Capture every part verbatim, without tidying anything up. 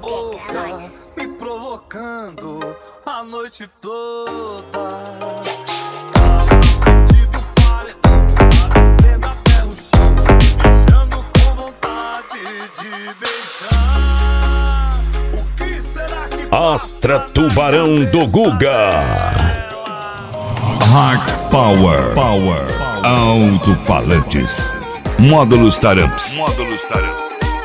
boca, me provocando a noite toda. Tá na frente do paredão, tá descendo até o chão, me deixando com vontade de beijar. O que será que Astra Tubarão do Guga. Heart Power, Power, Alto-falantes, módulos Taramps, módulos Taramps.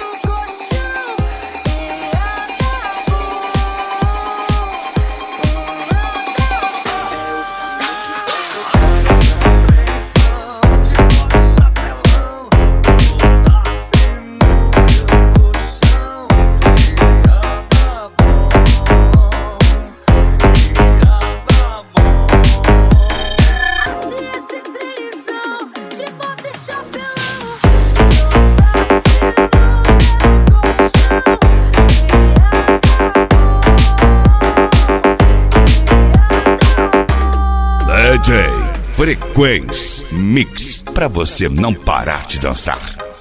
D J Frequência Mix, pra você não parar de dançar.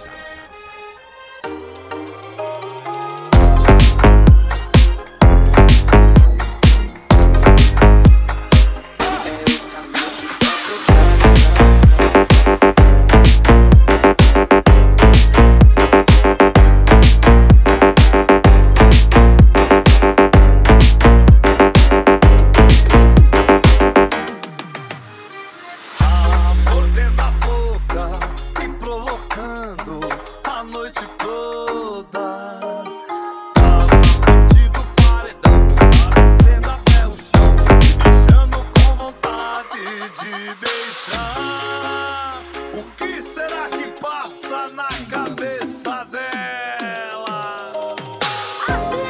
A noite toda, tá na frente do paredão, tá descendo até o chão, me deixando com vontade de beijar. O que será que passa na cabeça dela?